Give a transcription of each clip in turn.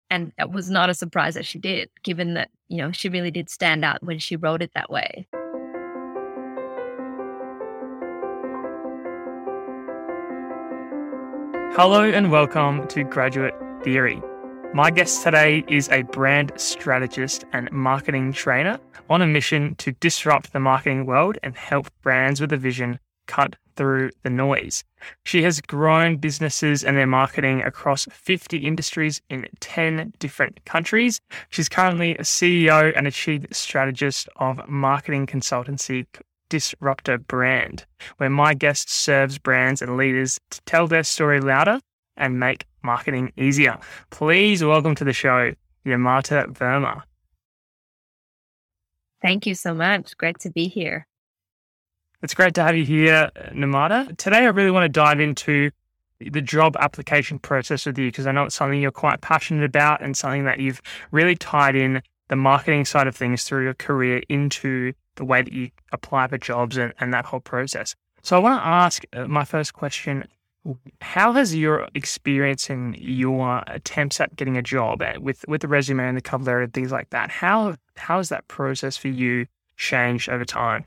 And it was not a surprise that she did, given that, she really did stand out when she wrote it that way. Hello and welcome to Graduate Theory. My guest today is a brand strategist and marketing trainer on a mission to disrupt the marketing world and help brands with a vision cut through the noise. She has grown businesses and their marketing across 50 industries in 10 different countries. She's currently a CEO and a chief strategist of marketing consultancy Disruptor Brand, where my guest serves brands and leaders to tell their story louder and make marketing easier. Please welcome to the show, Namata Verma. Thank you so much. Great to be here. It's great to have you here, Namata. Today, I really want to dive into the job application process with you because I know it's something you're quite passionate about and something that you've really tied in the marketing side of things through your career into the way that you apply for jobs and that whole process. So I want to ask my first question, how has your experience in your attempts at getting a job with the resume and the cover letter and things like that, how has that process for you changed over time?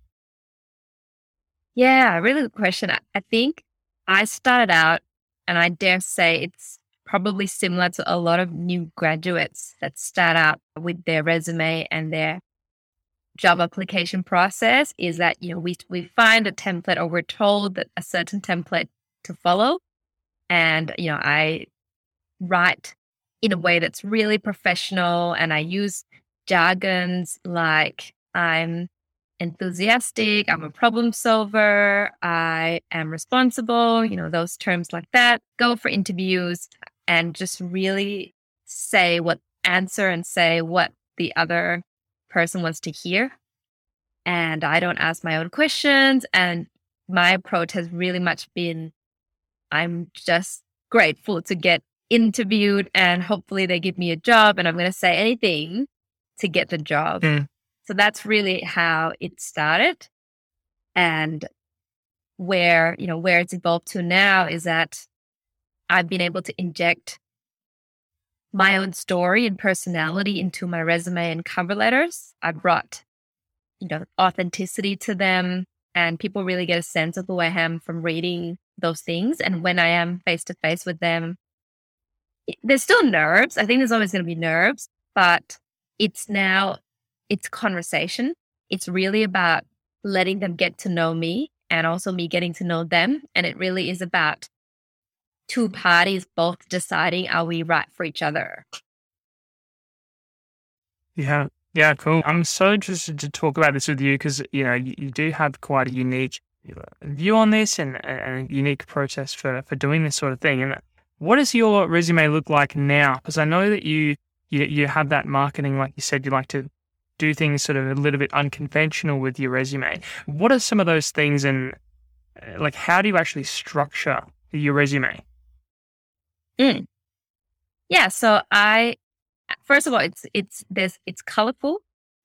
Yeah, really good question. I think I started out, and I dare say it's probably similar to a lot of new graduates that start out with their resume and their job application process, is that, we find a template, or we're told that a certain template to follow. And, I write in a way that's really professional, and I use jargons like I'm enthusiastic, I'm a problem solver, I am responsible, those terms like that. Go for interviews and just really say what the other person wants to hear. And I don't ask my own questions. And my approach has really much been, I'm just grateful to get interviewed and hopefully they give me a job, and I'm going to say anything to get the job. So that's really how it started. And where it's evolved to now is that I've been able to inject my own story and personality into my resume and cover letters. I brought, authenticity to them, and people really get a sense of who I am from reading those things. And when I am face to face with them, there's still nerves. I think there's always going to be nerves, but it's conversation. It's really about letting them get to know me and also me getting to know them. And it really is about two parties both deciding, are we right for each other? Yeah, cool. I'm so interested to talk about this with you because, you do have quite a unique view on this and a unique process for doing this sort of thing. And what does your resume look like now? Because I know that you have that marketing, like you said, you like to do things sort of a little bit unconventional with your resume. What are some of those things, and how do you actually structure your resume? Yeah, so first of all, it's colorful.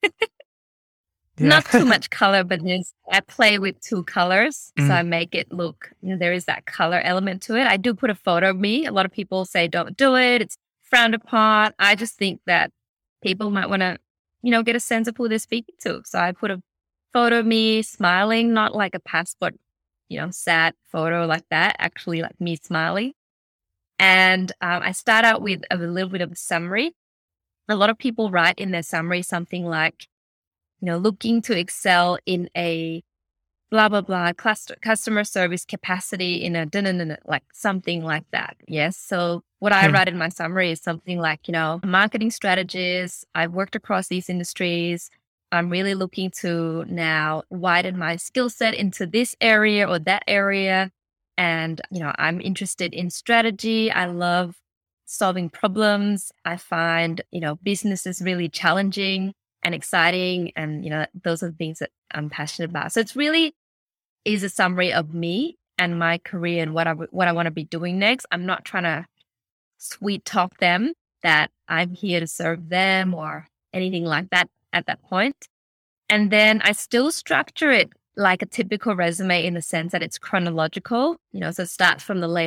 Not too much color, but I play with two colors. So I make it look, there is that color element to it. I do put a photo of me. A lot of people say don't do it, it's frowned upon. I just think that people might want to, get a sense of who they're speaking to. So I put a photo of me smiling, not like a passport, sad photo like that, actually like me smiling. And I start out with a little bit of a summary. A lot of people write in their summary something like, looking to excel in a blah, blah, blah, customer service capacity in a like something like that. Yes. So what I write in my summary is something like, marketing strategist. I've worked across these industries. I'm really looking to now widen my skill set into this area or that area. And, I'm interested in strategy. I love solving problems. I find, business is really challenging and exciting. And, those are the things that I'm passionate about. So it's really is a summary of me and my career and what I want to be doing next. I'm not trying to sweet talk them that I'm here to serve them or anything like that at that point. And then I still structure it like a typical resume in the sense that it's chronological, so start from the latest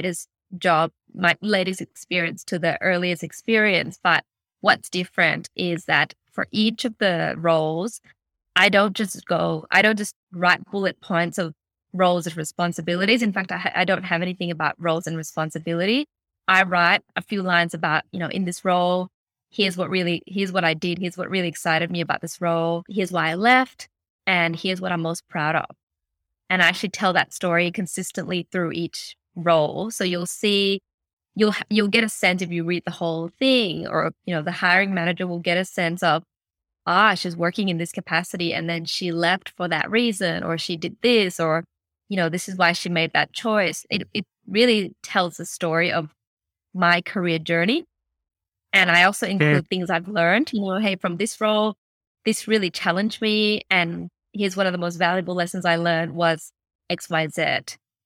job, my latest experience to the earliest experience. But what's different is that for each of the roles, I don't just write bullet points of roles and responsibilities. In fact, I don't have anything about roles and responsibility. I write a few lines about, in this role, here's what I did. Here's what really excited me about this role. Here's why I left. And here's what I'm most proud of. And I actually tell that story consistently through each role. So you'll see, you'll get a sense if you read the whole thing, or, the hiring manager will get a sense of, she's working in this capacity and then she left for that reason, or she did this, or, this is why she made that choice. It really tells the story of my career journey. And I also include things I've learned, hey, from this role, this really challenged me. And here's one of the most valuable lessons I learned was X, Y, Z.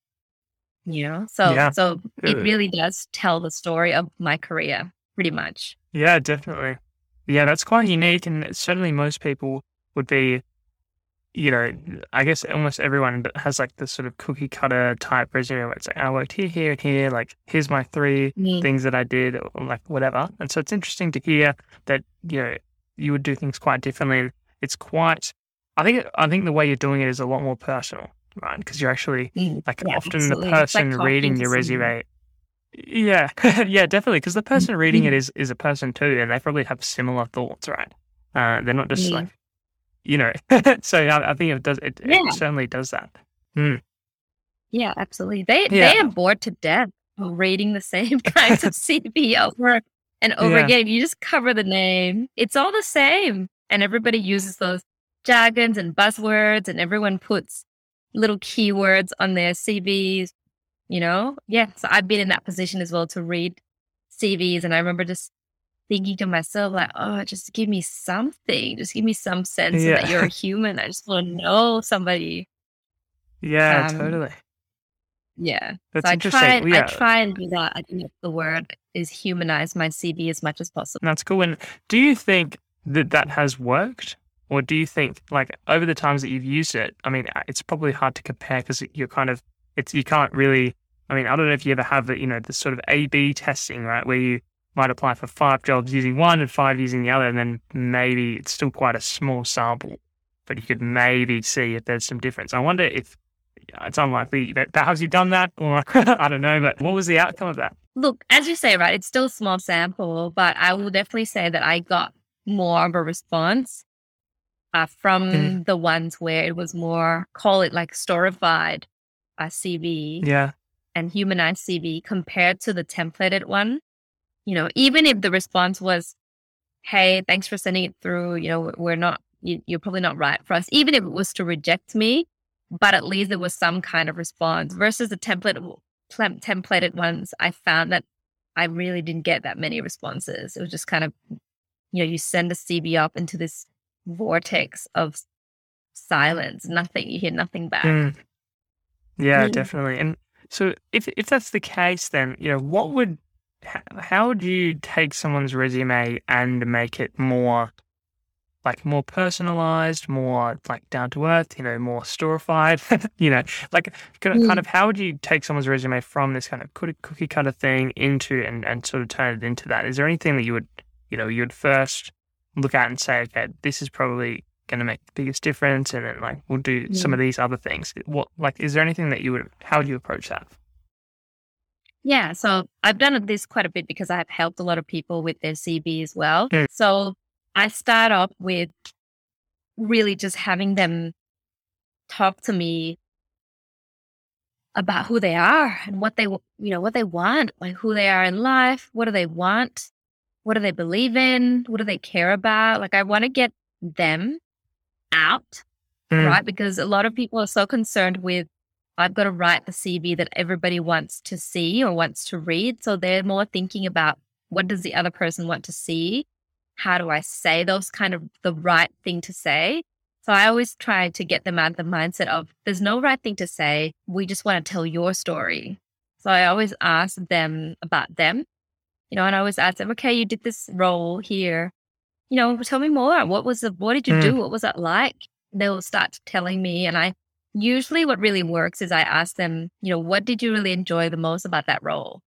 So it really does tell the story of my career pretty much. Yeah, definitely. Yeah, that's quite unique. And certainly most people would be, I guess almost everyone has like this sort of cookie cutter type resume where it's like, I worked here, here, and here. Like, here's my 3 things that I did, or like whatever. And so it's interesting to hear that, you would do things quite differently. It's quite, I think the way you're doing it is a lot more personal, right? Because you're actually often absolutely. the person Like reading your resume. Yeah, yeah, definitely. Because the person reading it is a person too, and they probably have similar thoughts, right? They're not just like, so I think it does. It certainly does that. Yeah, absolutely. They are bored to death of reading the same kinds of CV over and over again. You just cover the name. It's all the same. And everybody uses those jargons and buzzwords, and everyone puts little keywords on their CVs, Yeah. So I've been in that position as well to read CVs. And I remember just thinking to myself, like, just give me something. Just give me some sense that you're a human. I just want to know somebody. Yeah, totally. Yeah. That's so interesting. I try and do that. I think the word is humanize my CV as much as possible. That's cool. And do you think that has worked? Or do you think, like, over the times that you've used it, I mean, it's probably hard to compare because you can't really, I mean, I don't know if you ever have the sort of A/B testing, right, where you might apply for 5 jobs using one and 5 using the other, and then maybe it's still quite a small sample, but you could maybe see if there's some difference. I wonder if it's unlikely that perhaps you've done that, or I don't know, but what was the outcome of that? Look, as you say, right, it's still a small sample, but I will definitely say that I got more of a response from the ones where it was more, call it like storified CV and humanized CV compared to the templated one. Even if the response was, hey, thanks for sending it through, you're probably not right for us, even if it was to reject me, but at least there was some kind of response versus the templated ones. I found that I really didn't get that many responses. It was just kind of, you send a CV up into this vortex of silence, you hear nothing back. Yeah, definitely. And so if that's the case, then, how would you take someone's resume and make it more personalized, more like down to earth, more storified, kind of how would you take someone's resume from this kind of cookie cutter thing into and sort of turn it into that? Is there anything that you would first look at and say, okay, this is probably going to make the biggest difference, and then we'll do some of these other things? Is there anything that how would you approach that? Yeah, so I've done this quite a bit because I've helped a lot of people with their CV as well. So I start off with really just having them talk to me about who they are and what they want, like who they are in life, what do they want, what do they believe in, what do they care about. Like, I want to get them out, right? Because a lot of people are so concerned with, I've got to write the CV that everybody wants to see or wants to read. So they're more thinking about, what does the other person want to see? How do I say those kind of the right thing to say? So I always try to get them out of the mindset of, there's no right thing to say. We just want to tell your story. So I always ask them about them, and I always ask them, okay, you did this role here, tell me more. What did you do? What was that like? They'll start telling me. And usually what really works is I ask them, what did you really enjoy the most about that role?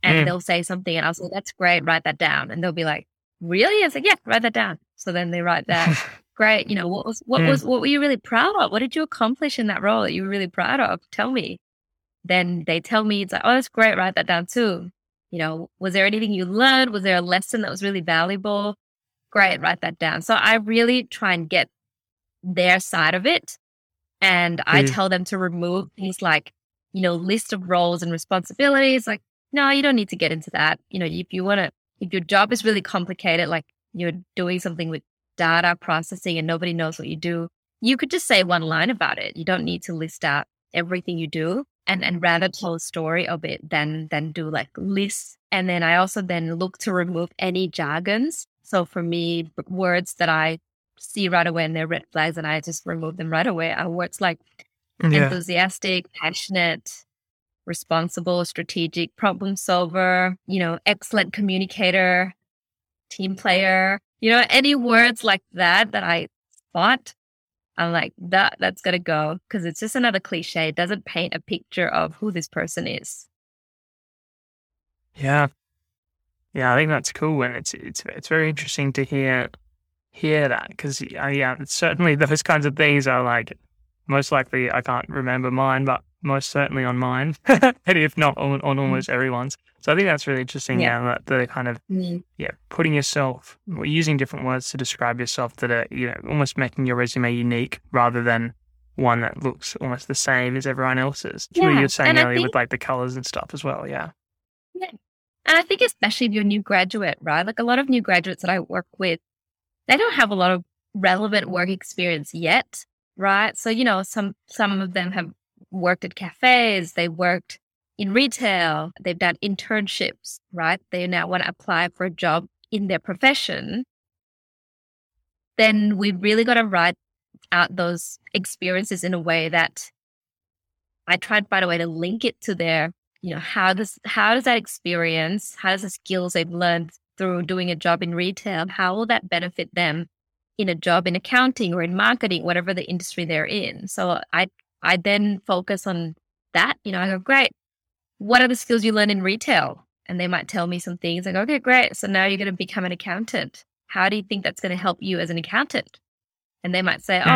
and they'll say something and I'll say, that's great, write that down. And they'll be like, really? I was like, yeah, write that down. So then they write that. Great. What were you really proud of? What did you accomplish in that role that you were really proud of? Tell me. Then they tell me, it's like, oh, that's great. Write that down too. Was there anything you learned? Was there a lesson that was really valuable? Great. Write that down. So I really try and get their side of it. And I tell them to remove things like, list of roles and responsibilities. Like, no, you don't need to get into that. If your job is really complicated, like you're doing something with data processing and nobody knows what you do, you could just say one line about it. You don't need to list out everything you do, and rather tell a story of it than do like lists. And then I also then look to remove any jargons. So for me, words that I see right away and they're red flags, and I just remove them right away, are words like enthusiastic, passionate, responsible, strategic, problem solver, excellent communicator, team player, any words like that I spot, I'm like, that's got to go, because it's just another cliche. It doesn't paint a picture of who this person is. Yeah. Yeah, I think that's cool. And it's very interesting to hear that, because certainly those kinds of things are like, most likely, I can't remember mine, but most certainly on mine, and if not on almost everyone's. So I think that's really interesting. Yeah, that the kind of putting yourself, using different words to describe yourself that are almost making your resume unique rather than one that looks almost the same as everyone else's. It's what you were saying earlier with like the colors and stuff as well. Yeah. Yeah, and I think especially if you're a new graduate, right? Like a lot of new graduates that I work with, they don't have a lot of relevant work experience yet. Right. So, some of them have worked at cafes, they worked in retail, they've done internships, right? They now want to apply for a job in their profession. Then we've really got to write out those experiences in a way that I try to find a way to link it to their, how does that experience, how does the skills they've learned through doing a job in retail, how will that benefit them in a job in accounting or in marketing, whatever the industry they're in. So I then focus on that. I go, great, what are the skills you learn in retail? And they might tell me some things. I go, okay, great. So now you're going to become an accountant. How do you think that's going to help you as an accountant? And they might say,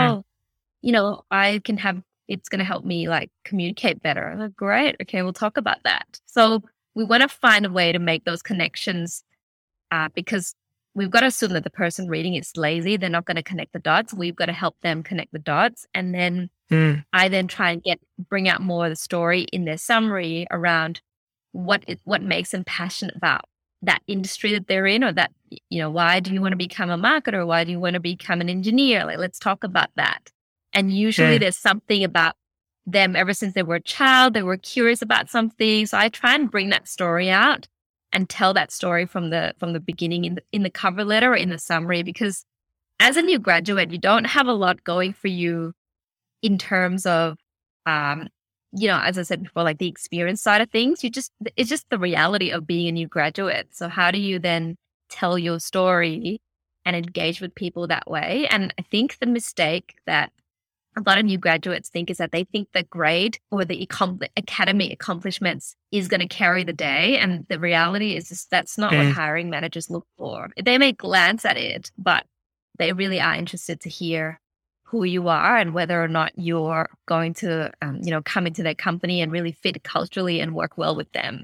it's going to help me like communicate better. I go, great. Okay, we'll talk about that. So we want to find a way to make those connections because we've got to assume that the person reading is lazy. They're not going to connect the dots. We've got to help them connect the dots. And then I then try and bring out more of the story in their summary around what makes them passionate about that industry that they're in, or that, why do you want to become a marketer? Why do you want to become an engineer? Like, let's talk about that. And usually there's something about them ever since they were a child, they were curious about something. So I try and bring that story out and tell that story from the beginning in the cover letter or in the summary, because as a new graduate, you don't have a lot going for you in terms of, as I said before, like the experience side of things. It's just the reality of being a new graduate. So how do you then tell your story and engage with people that way? And I think the mistake that a lot of new graduates think is that they think the grade or the academic accomplishments is going to carry the day. And the reality is just that's not what hiring managers look for. They may glance at it, but they really are interested to hear who you are and whether or not you're going to, come into their company and really fit culturally and work well with them.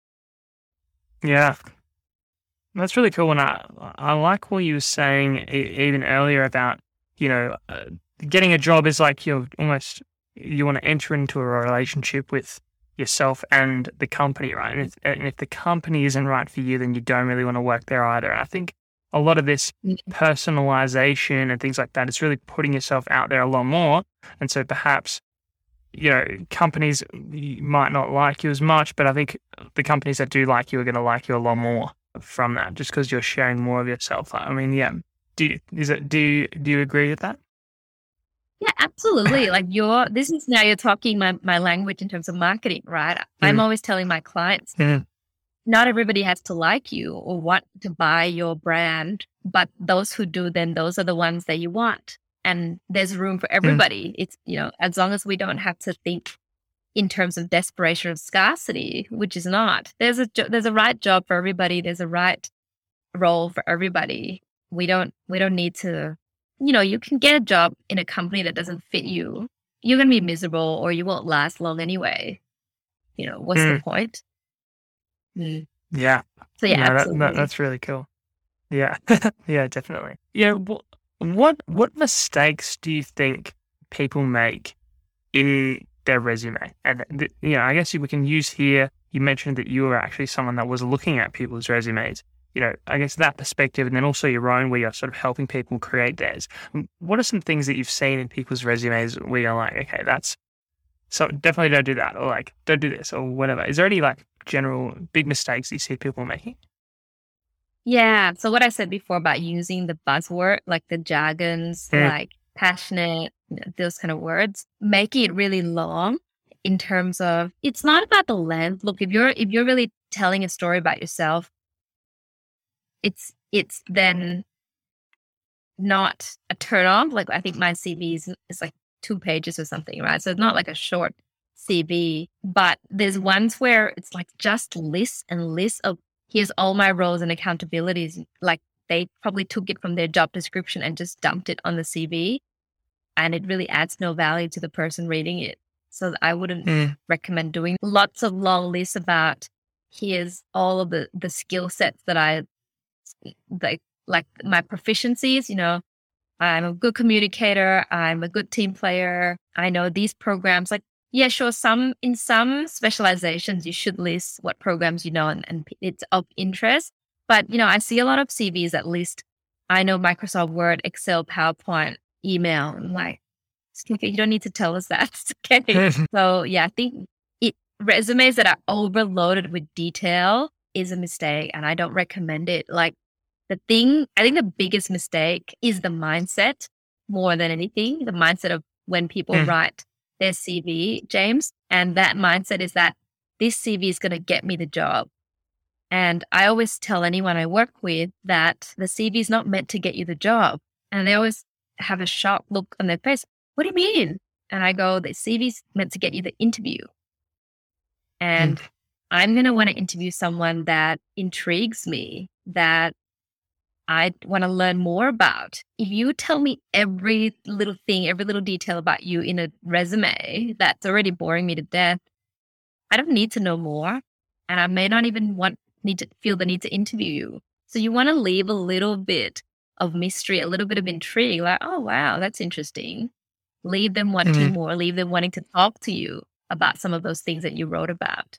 Yeah. That's really cool. And I like what you were saying even earlier about, getting a job is like you want to enter into a relationship with yourself and the company, right? And if the company isn't right for you, then you don't really want to work there either. And I think a lot of this personalization and things like that is really putting yourself out there a lot more. And so perhaps, companies might not like you as much, but I think the companies that do like you are going to like you a lot more from that, just because you're sharing more of yourself. I mean, yeah. Do you agree with that? Yeah, absolutely. Like you're talking my language in terms of marketing, right? I'm always telling my clients, not everybody has to like you or want to buy your brand, but those who do, then those are the ones that you want. And there's room for everybody. It's, as long as we don't have to think in terms of desperation of scarcity, which is not. There's a right job for everybody. There's a right role for everybody. We don't need to, you can get a job in a company that doesn't fit you. You're going to be miserable or you won't last long anyway. What's the point? Yeah. So yeah, no, absolutely. that's really cool. Yeah. Yeah, definitely. Yeah. What mistakes do you think people make in their resume? And I guess we can use here. You mentioned that you were actually someone that was looking at people's resumes. I guess that perspective, and then also your own, where you're sort of helping people create theirs. What are some things that you've seen in people's resumes where you're like, okay, so definitely don't do that, or like don't do this, or whatever? Is there any like general big mistakes that you see people making? Yeah. So what I said before about using the buzzword, like the jargons, like passionate, those kind of words, making it really long in terms of, it's not about the length. Look, if you're really telling a story about yourself, it's then not a turn on. Like I think my CV is like 2 pages or something, right? So it's not like a short CV, but there's ones where it's like just lists and lists of, here's all my roles and accountabilities. Like they probably took it from their job description and just dumped it on the CV, and it really adds no value to the person reading it. So I wouldn't recommend doing lots of long lists about, here's all of the skill sets that I like my proficiencies. I'm a good communicator. I'm a good team player. I know these programs. Like, yeah, sure. In some specializations, you should list what programs you know and it's of interest. But, I see a lot of CVs that list, I know Microsoft Word, Excel, PowerPoint, email. I'm like, okay, you don't need to tell us that. It's okay. So yeah, I think resumes that are overloaded with detail is a mistake, and I don't recommend it. Like I think the biggest mistake is the mindset more than anything, the mindset of when people write their CV, James. And that mindset is that this CV is going to get me the job. And I always tell anyone I work with that the CV is not meant to get you the job. And they always have a shocked look on their face. What do you mean? And I go, the CV is meant to get you the interview. And I'm going to want to interview someone that intrigues me, that I want to learn more about. If you tell me every little thing, every little detail about you in a resume, that's already boring me to death. I don't need to know more. And I may not even need to feel the need to interview you. So you want to leave a little bit of mystery, a little bit of intrigue, like, oh, wow, that's interesting. Leave them wanting more, leave them wanting to talk to you about some of those things that you wrote about.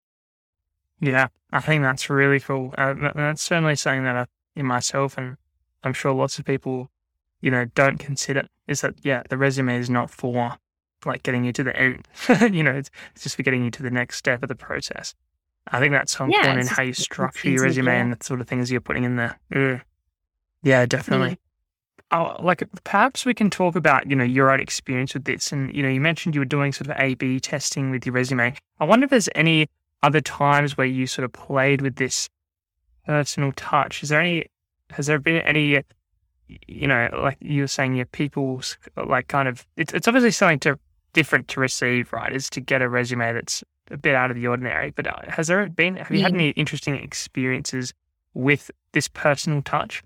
Yeah, I think that's really cool. That's certainly something that in myself, and I'm sure lots of people, don't consider, is that, the resume is not for like getting you to the end. It's just for getting you to the next step of the process. I think that's so important in how you structure your resume and the sort of things you're putting in there. Yeah, definitely. Like perhaps we can talk about, your own experience with this. And, you mentioned you were doing sort of A/B testing with your resume. I wonder if there's any other times where you sort of played with this personal touch. Has there been any, like you were saying, people's like kind of, it's obviously something different to receive, right? Is to get a resume that's a bit out of the ordinary. But have you had any interesting experiences with this personal touch?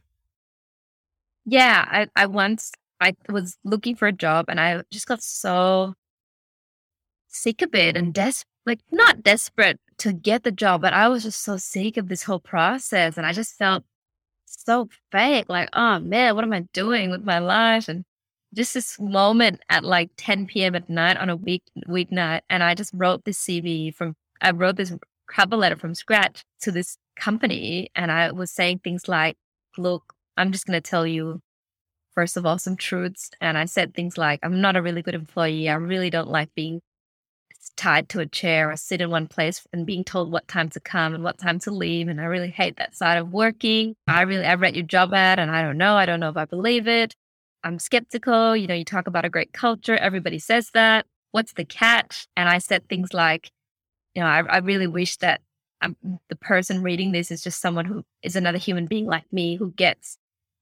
Yeah, I once was looking for a job and I just got so sick of it and not desperate to get the job, but I was just so sick of this whole process and I just felt so fake. Like, oh man, what am I doing with my life? And just this moment at like 10 p.m. at night on a weeknight, and I just wrote this I wrote this cover letter from scratch to this company, and I was saying things like, look, I'm just going to tell you, first of all, some truths. And I said things like, I'm not a really good employee. I really don't like being tied to a chair or sit in one place and being told what time to come and what time to leave. And I really hate that side of working. I read your job ad and I don't know if I believe it. I'm skeptical. You talk about a great culture. Everybody says that. What's the catch? And I said things like, I really wish that the person reading this is just someone who is another human being like me, who gets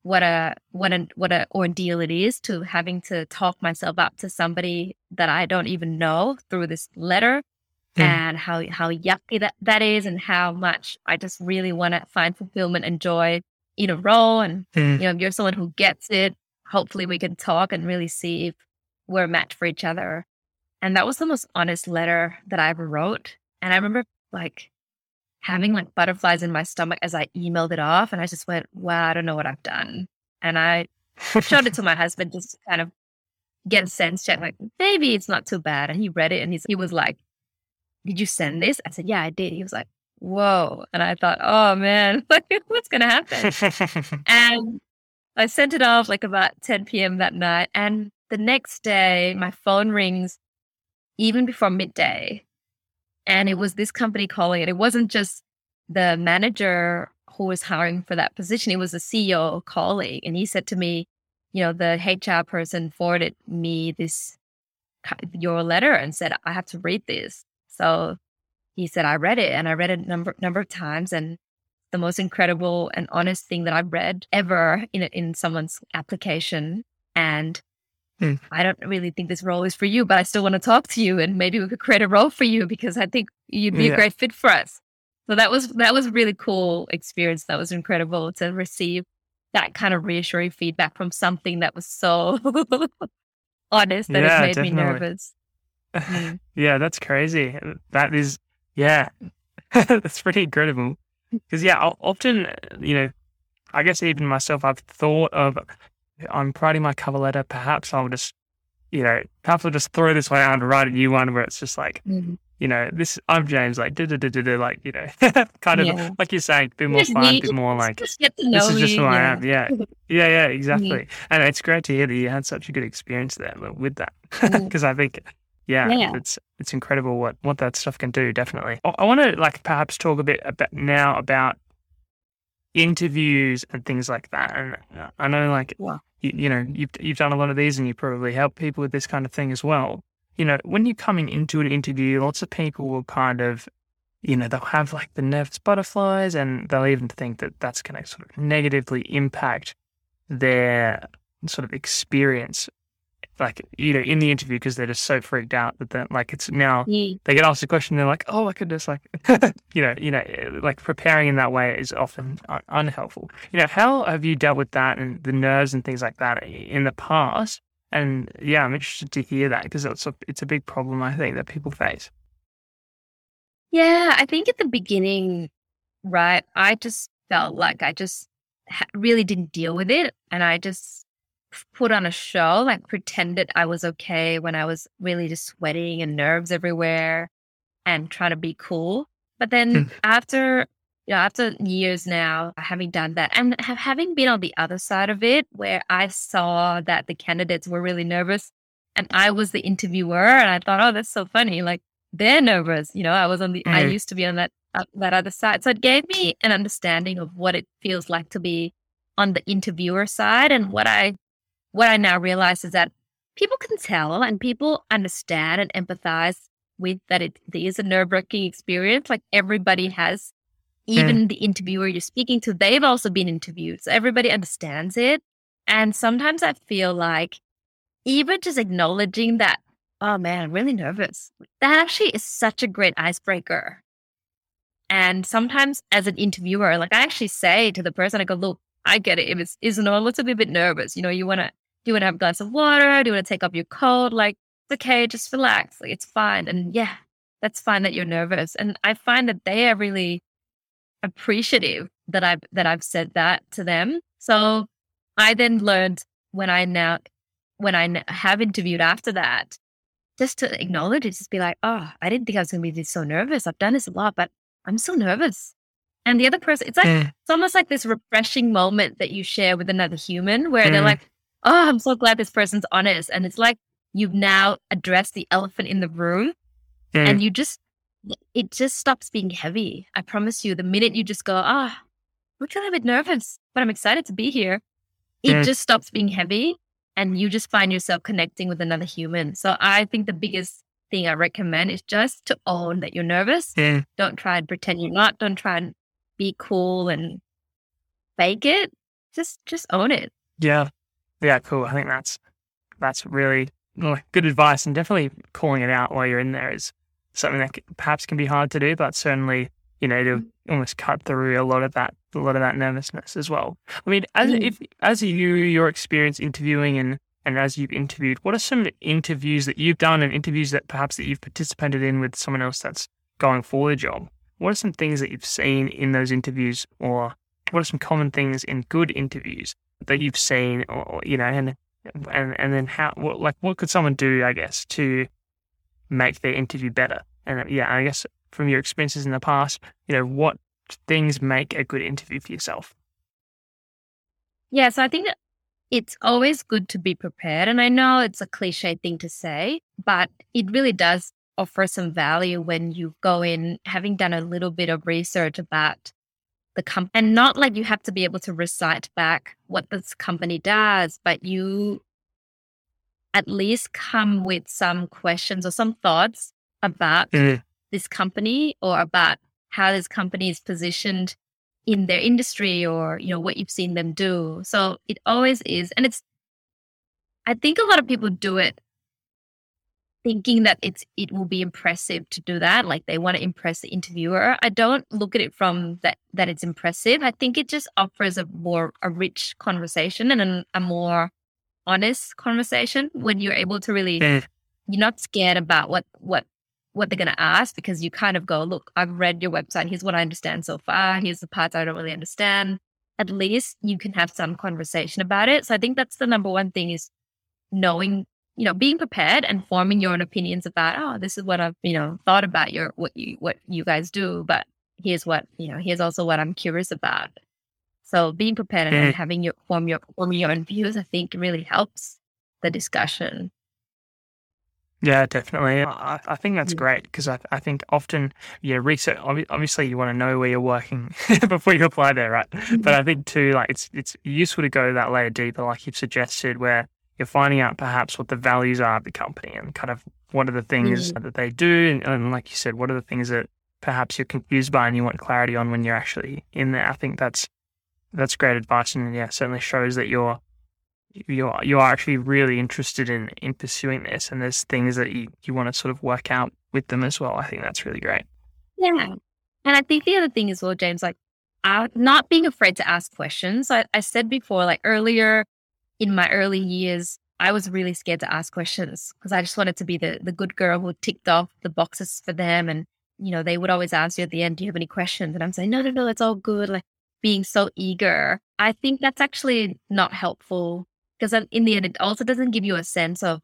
what a ordeal it is to having to talk myself up to somebody that I don't even know through this letter, and how yucky that is, and how much I just really want to find fulfillment and joy in a role. And if you're someone who gets it, hopefully we can talk and really see if we're a match for each other. And that was the most honest letter that I ever wrote. And I remember like having like butterflies in my stomach as I emailed it off. And I just went, wow, I don't know what I've done. And I showed it to my husband just to kind of get a sense check, like, maybe it's not too bad. And he read it and he was like, did you send this? I said, yeah, I did. He was like, whoa. And I thought, oh man, what's going to happen? And I sent it off like about 10 p.m. that night. And the next day, my phone rings even before midday. And it was this company calling it. It wasn't just the manager who was hiring for that position. It was the CEO calling. And he said to me, the HR person forwarded me your letter and said, I have to read this. So he said, I read it, and I read it a number of times. And the most incredible and honest thing that I've read ever in someone's application. And I don't really think this role is for you, but I still want to talk to you, and maybe we could create a role for you because I think you'd be a great fit for us. So that was a really cool experience. That was incredible to receive that kind of reassuring feedback from something that was so honest that it made definitely. me nervous. Yeah, that's crazy. That is, that's pretty incredible. Because often, I guess even myself, I've thought of, I'm writing my cover letter, perhaps I'll just throw this one out and write a new one where it's just like, this, I'm James, like, kind of like you're saying, a bit more fun, a bit more like, just get to know this is just me, who I am. Yeah, exactly. And it's great to hear that you had such a good experience there with that. Because I think, it's incredible what that stuff can do, definitely. I want to like perhaps talk a bit about interviews and things like that. And I know like, you've done a lot of these and you probably help people with this kind of thing as well. When you're coming into an interview, lots of people will kind of, they'll have like the nervous butterflies, and they'll even think that that's going to sort of negatively impact their sort of experience, like, in the interview, because they're just so freaked out that like it's now they get asked a question, they're like, oh, I could just like, like preparing in that way is often unhelpful. How have you dealt with that and the nerves and things like that in the past? And I'm interested to hear that because it's a big problem, I think, that people face. Yeah, I think at the beginning, right, I just felt like I just really didn't deal with it. And I just put on a show, like pretended I was okay when I was really just sweating and nerves everywhere and trying to be cool. But then after years now, having done that and having been on the other side of it, where I saw that the candidates were really nervous and I was the interviewer, and I thought, oh, that's so funny. Like, they're nervous. I was I used to be on that other side. So it gave me an understanding of what it feels like to be on the interviewer side. And what I now realize is that people can tell and people understand and empathize with that it is a nerve-wracking experience. Like, everybody has, even the interviewer you're speaking to, they've also been interviewed. So everybody understands it. And sometimes I feel like even just acknowledging that, oh man, I'm really nervous, that actually is such a great icebreaker. And sometimes as an interviewer, like, I actually say to the person, I go, look, I get it. If it's normal to be a bit nervous, do you want to have a glass of water? Do you want to take off your coat? Like, it's okay, just relax. Like, it's fine. And that's fine that you're nervous. And I find that they are really appreciative that I've said that to them. So I then learned when I have interviewed after that, just to acknowledge it, just be like, oh, I didn't think I was going to be so nervous. I've done this a lot, but I'm so nervous. And the other person, it's like, it's almost like this refreshing moment that you share with another human where they're like, oh, I'm so glad this person's honest. And it's like, you've now addressed the elephant in the room and it just stops being heavy. I promise you, the minute you just go, we're feeling a bit nervous, but I'm excited to be here. It just stops being heavy and you just find yourself connecting with another human. So I think the biggest thing I recommend is just to own that you're nervous. Don't try and pretend you're not. Don't try and be cool and fake it. just own it. Yeah. Yeah, cool. I think that's really good advice, and definitely calling it out while you're in there is something that perhaps can be hard to do, but certainly, to almost cut through a lot of that nervousness as well. I mean, as your experience interviewing and as you've interviewed, what are some interviews that you've done and interviews that perhaps that you've participated in with someone else that's going for the job? What are some things that you've seen in those interviews, or what are some common things in good interviews that you've seen, or and then what could someone do, I guess, to make their interview better? And I guess from your experiences in the past, what things make a good interview for yourself? Yeah, so I think that it's always good to be prepared. And I know it's a cliche thing to say, but it really does offer some value when you go in having done a little bit of research about the company. And not like you have to be able to recite back what this company does, but you at least come with some questions or some thoughts about this company, or about how this company is positioned in their industry, or, what you've seen them do. So it always is. And I think a lot of people do it thinking that it will be impressive to do that. Like they want to impress the interviewer. I don't look at it from that it's impressive. I think it just offers a rich conversation and a more honest conversation when you're able to really, you're not scared about what they're going to ask, because you kind of go, look, I've read your website. Here's what I understand so far. Here's the parts I don't really understand. At least you can have some conversation about it. So I think that's the number one thing, is knowing, being prepared and forming your own opinions about, this is what I've, thought about what you guys do, but here's here's also what I'm curious about. So being prepared and having forming your own views, I think really helps the discussion. Yeah, definitely. I think that's great, because I think often, research, obviously you want to know where you're working before you apply there, right? But I think too, like it's useful to go that layer deeper, like you've suggested, where you're finding out perhaps what the values are of the company, and kind of what are the things that they do. And like you said, what are the things that perhaps you're confused by and you want clarity on when you're actually in there. I think that's great advice, and certainly shows that you are actually really interested in pursuing this, and there's things that you want to sort of work out with them as well. I think that's really great. Yeah. And I think the other thing as well, James, like not being afraid to ask questions. I said before, like earlier in my early years, I was really scared to ask questions because I just wanted to be the good girl who ticked off the boxes for them. And, they would always ask you at the end, do you have any questions? And I'm saying, no, it's all good. Like being so eager. I think that's actually not helpful, because in the end, it also doesn't give you a sense of,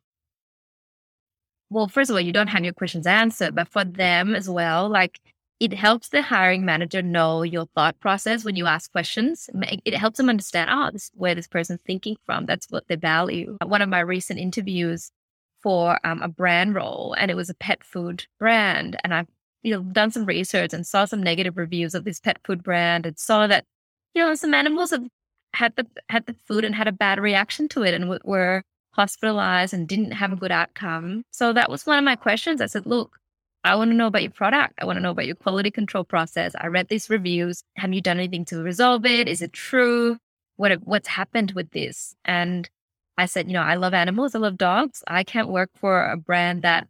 well, first of all, you don't have your questions answered, but for them as well, like it helps the hiring manager know your thought process when you ask questions. It helps them understand, this is where this person's thinking from. That's what they value. One of my recent interviews for a brand role, and it was a pet food brand. And I've, done some research and saw some negative reviews of this pet food brand, and saw that, some animals have had the food and had a bad reaction to it, and were hospitalized and didn't have a good outcome. So that was one of my questions. I said, look, I want to know about your product. I want to know about your quality control process. I read these reviews. Have you done anything to resolve it? Is it true? What's happened with this? And I said, I love animals. I love dogs. I can't work for a brand that,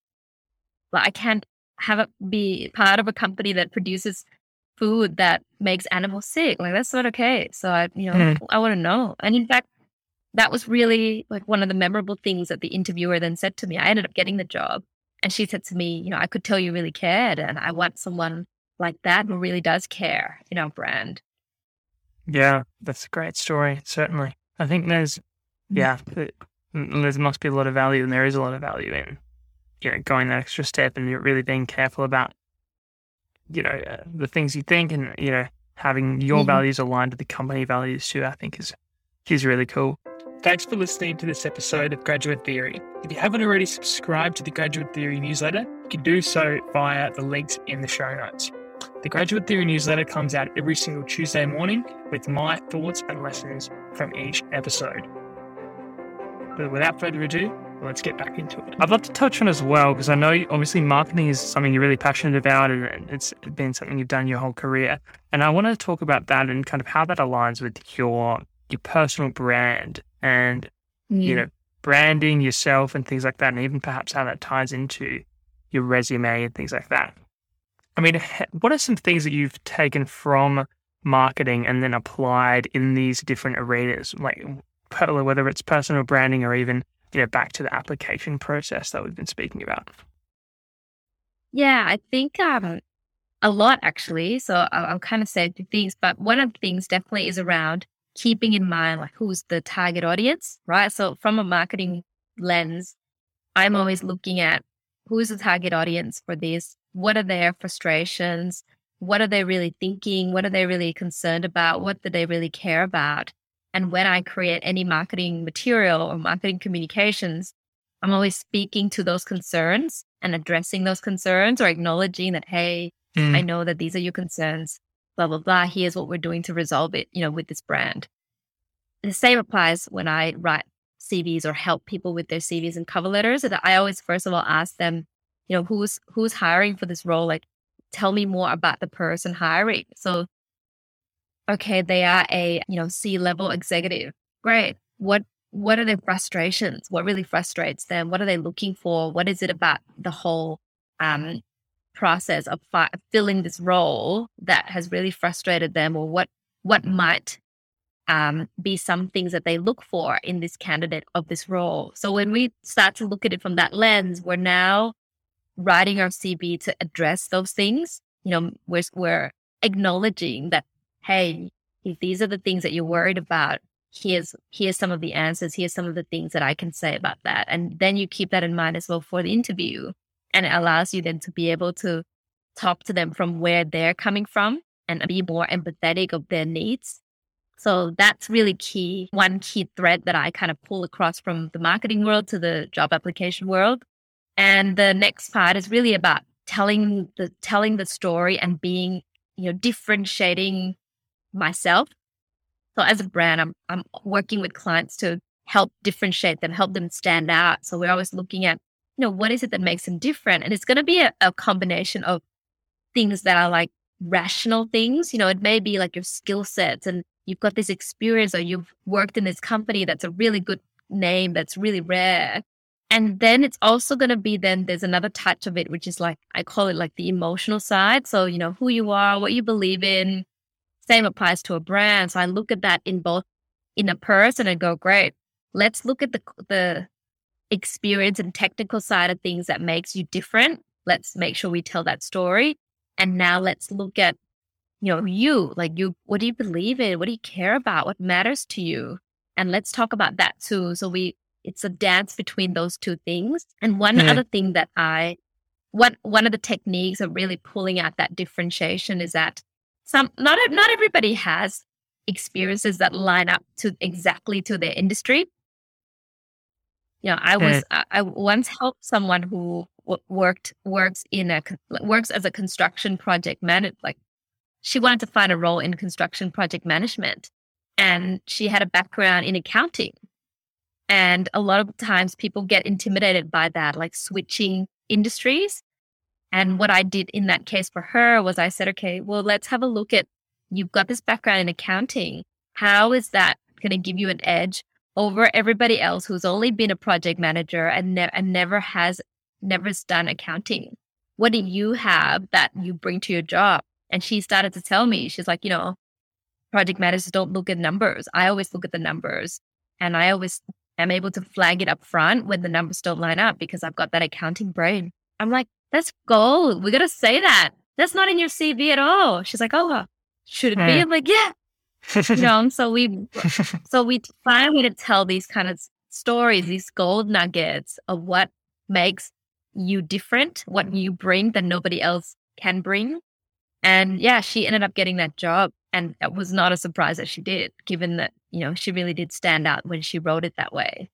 I can't have it be part of a company that produces food that makes animals sick. Like, that's not okay. So I want to know. And in fact, that was really like one of the memorable things that the interviewer then said to me. I ended up getting the job, and she said to me, I could tell you really cared, and I want someone like that who really does care in our brand. Yeah, that's a great story. Certainly. I think there must be a lot of value, and there is a lot of value in, going that extra step and really being careful about, the things you think, and, having your values aligned to the company values too, I think is really cool. Thanks for listening to this episode of Graduate Theory. If you haven't already subscribed to the Graduate Theory newsletter, you can do so via the links in the show notes. The Graduate Theory newsletter comes out every single Tuesday morning with my thoughts and lessons from each episode. But without further ado, let's get back into it. I'd love to touch on as well, because I know obviously marketing is something you're really passionate about, and it's been something you've done your whole career. And I want to talk about that and kind of how that aligns with your your personal brand and, you Mm. know, branding yourself and things like that, and even perhaps how that ties into your resume and things like that. I mean, what are some things that you've taken from marketing and then applied in these different arenas, like whether it's personal branding or even, back to the application process that we've been speaking about? Yeah, I think a lot actually. So I'll kind of say a few things, but one of the things definitely is around keeping in mind like who's the target audience, right? So from a marketing lens, I'm always looking at who's the target audience for this? What are their frustrations? What are they really thinking? What are they really concerned about? What do they really care about? And when I create any marketing material or marketing communications, I'm always speaking to those concerns and addressing those concerns or acknowledging that, hey, I Mm. know that these are your concerns, blah, blah, blah. Here's what we're doing to resolve it, with this brand. The same applies when I write CVs or help people with their CVs and cover letters. And I always, first of all, ask them, who's hiring for this role? Like, tell me more about the person hiring. So, okay, they are a, C-level executive. Great. What are their frustrations? What really frustrates them? What are they looking for? What is it about the whole process of filling this role that has really frustrated them, or what might be some things that they look for in this candidate of this role. So when we start to look at it from that lens, we're now writing our CV to address those things. We're acknowledging that, hey, if these are the things that you're worried about, here's some of the answers. Here's some of the things that I can say about that. And then you keep that in mind as well for the interview. And it allows you then to be able to talk to them from where they're coming from and be more empathetic of their needs. So that's really key. One key thread that I kind of pull across from the marketing world to the job application world. And the next part is really about telling the story and being, differentiating myself. So as a brand, I'm working with clients to help differentiate them, help them stand out. So we're always looking at, what is it that makes them different? And it's going to be a combination of things that are like rational things. It may be like your skill sets and you've got this experience, or you've worked in this company that's a really good name, that's really rare. And then it's also going to be, then there's another touch of it, which is like, I call it like the emotional side. So, who you are, what you believe in. Same applies to a brand. So I look at that in a person and go, great, let's look at the experience and technical side of things that makes you different. Let's make sure we tell that story. And now let's look at, what do you believe in? What do you care about? What matters to you? And let's talk about that too. So it's a dance between those two things. And one other thing that one of the techniques of really pulling out that differentiation is that not everybody has experiences that line up exactly to their industry. I once helped someone who works as a construction project manager. Like, she wanted to find a role in construction project management, and she had a background in accounting. And a lot of times people get intimidated by that, like switching industries. And what I did in that case for her was I said, okay, well, let's have a look at, you've got this background in accounting. How is that going to give you an edge over everybody else who's only been a project manager and never done accounting? What do you have that you bring to your job? And she started to tell me, she's like, project managers don't look at numbers. I always look at the numbers, and I always am able to flag it up front when the numbers don't line up because I've got that accounting brain. I'm like, that's gold. We got to say that. That's not in your CV at all. She's like, oh, should it be? I'm like, yeah. So we find a way to tell these kind of stories, these gold nuggets of what makes you different, what you bring that nobody else can bring. And yeah, she ended up getting that job. And it was not a surprise that she did, given that, she really did stand out when she wrote it that way.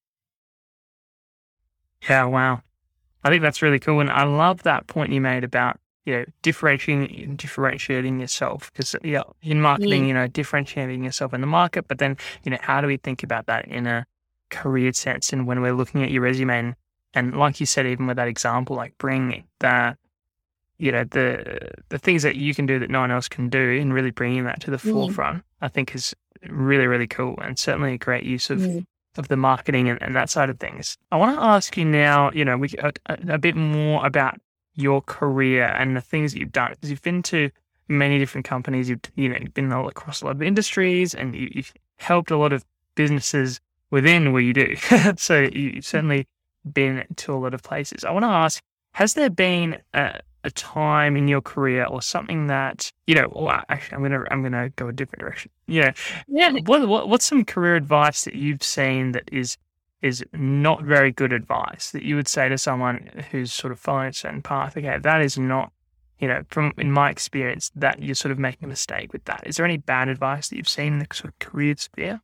Yeah, wow. I think that's really cool. And I love that point you made about, differentiating yourself. Because, in marketing, differentiating yourself in the market. But then, how do we think about that in a career sense? And when we're looking at your resume, and like you said, even with that example, like bring the things that you can do that no one else can do, and really bringing that to the forefront. I think is really, really cool and certainly a great use of the marketing and that side of things. I want to ask you now, a bit more about your career and the things that you've done, because you've been to many different companies. You've been all across a lot of industries, and you've helped a lot of businesses within what you do. So you've certainly been to a lot of places. I want to ask, has there been a time in your career or something that, well, actually, I'm gonna go a different direction. Yeah. What's some career advice that you've seen that is not very good advice that you would say to someone who's sort of following a certain path? Okay, that is not, from in my experience, that you're sort of making a mistake with that. Is there any bad advice that you've seen in the sort of career sphere?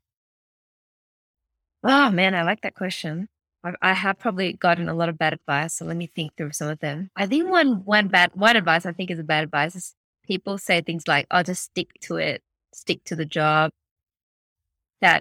Oh man, I like that question. I have probably gotten a lot of bad advice, so let me think through some of them. I think one advice I think is a bad advice is people say things like, "Oh, just stick to it, stick to the job." That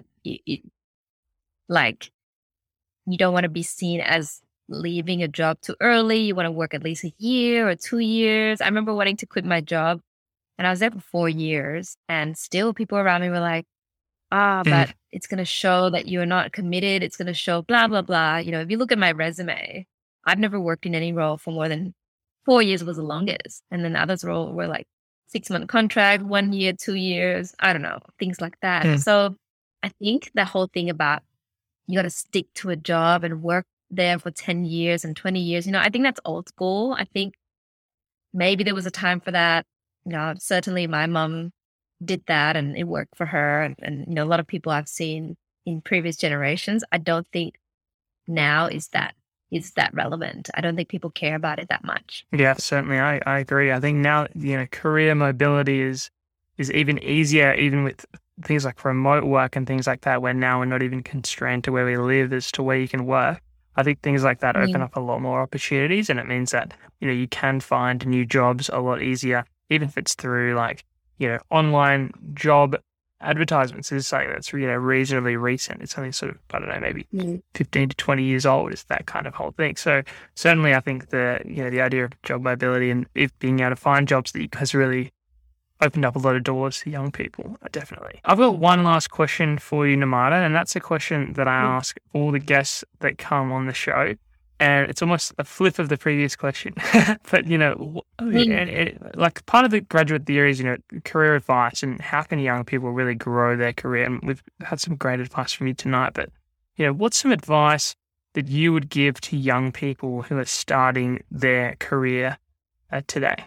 like you don't want to be seen as leaving a job too early. You want to work at least a year or 2 years. I remember wanting to quit my job, and I was there for 4 years, and still people around me were like, but it's going to show that you're not committed. It's going to show blah, blah, blah. If you look at my resume, I've never worked in any role for more than 4 years was the longest. And then others were like 6-month contract, 1 year, 2 years, I don't know, things like that. So I think the whole thing about you got to stick to a job and work there for 10 years and 20 years, I think that's old school. I think maybe there was a time for that. Certainly my mom did that and it worked for her. And a lot of people I've seen in previous generations, I don't think now is that relevant. I don't think people care about it that much. Yeah, certainly. I agree. I think now, career mobility is even easier, even with things like remote work and things like that, where now we're not even constrained to where we live as to where you can work. I think things like that open up a lot more opportunities, and it means that, you can find new jobs a lot easier, even if it's through online job advertisements. Is something that's reasonably recent. It's only sort of, I don't know, maybe 15 to 20 years old, is that kind of whole thing. So certainly I think the idea of job mobility and if being able to find jobs that has really opened up a lot of doors to young people, definitely. I've got one last question for you, Namada, and that's a question that I ask all the guests that come on the show. And it's almost a flip of the previous question. But, like part of the graduate theory is, career advice and how can young people really grow their career. And we've had some great advice from you tonight, but, what's some advice that you would give to young people who are starting their career today?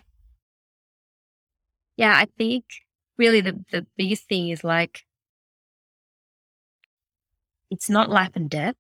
Yeah, I think really the biggest thing is it's not life and death.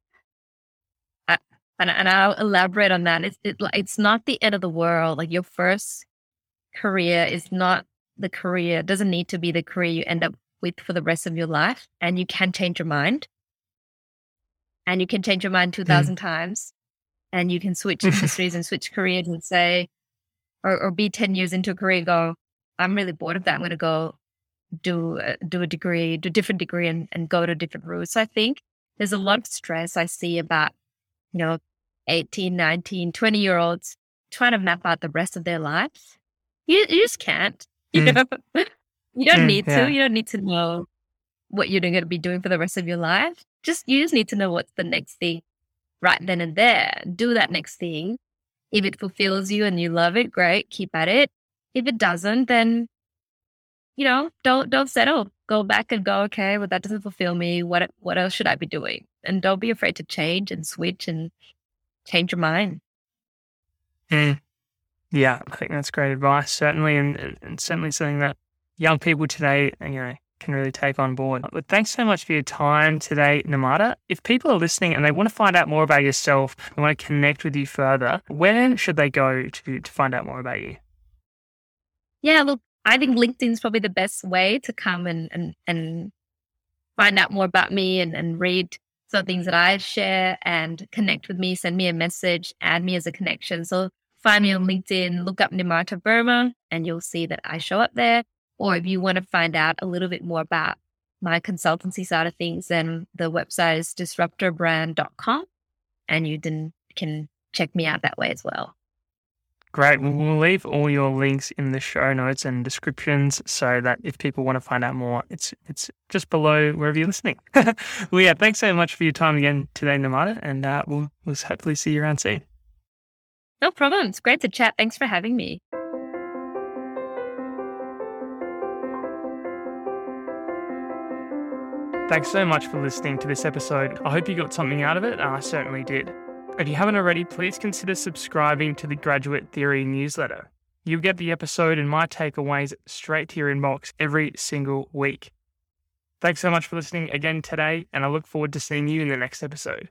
And I'll elaborate on that. It's not the end of the world. Like your first career is not the career, doesn't need to be the career you end up with for the rest of your life. And you can change your mind. And you can change your mind 2,000 times. And you can switch industries and switch careers and say, or be 10 years into a career and go, I'm really bored of that. I'm going to go do a degree, do a different degree and go to different routes. So I think there's a lot of stress I see about, 18, 19, 20-year-olds trying to map out the rest of their lives. You just can't. You don't need to. You don't need to know what you're going to be doing for the rest of your life. You just need to know what's the next thing right then and there. Do that next thing. If it fulfills you and you love it, great, keep at it. If it doesn't, then, don't settle. Go back and go, okay, well, that doesn't fulfill me. What else should I be doing? And don't be afraid to change and switch and change your mind. Yeah, I think that's great advice, certainly, and certainly something that young people today, can really take on board. But thanks so much for your time today, Namada. If people are listening and they want to find out more about yourself, they want to connect with you further, where should they go to find out more about you? Yeah, look, I think LinkedIn is probably the best way to come and find out more about me and read some things that I share and connect with me, send me a message, add me as a connection. So find me on LinkedIn, look up Nimata Verma, and you'll see that I show up there. Or if you want to find out a little bit more about my consultancy side of things, then the website is disruptorbrand.com, and you can check me out that way as well. Great. Well, we'll leave all your links in the show notes and descriptions so that if people want to find out more, it's just below wherever you're listening. Well, yeah, thanks so much for your time again today, Namata, and we'll hopefully see you around soon. No problem. It's great to chat. Thanks for having me. Thanks so much for listening to this episode. I hope you got something out of it, and I certainly did. If you haven't already, please consider subscribing to the Graduate Theory newsletter. You'll get the episode and my takeaways straight to your inbox every single week. Thanks so much for listening again today, and I look forward to seeing you in the next episode.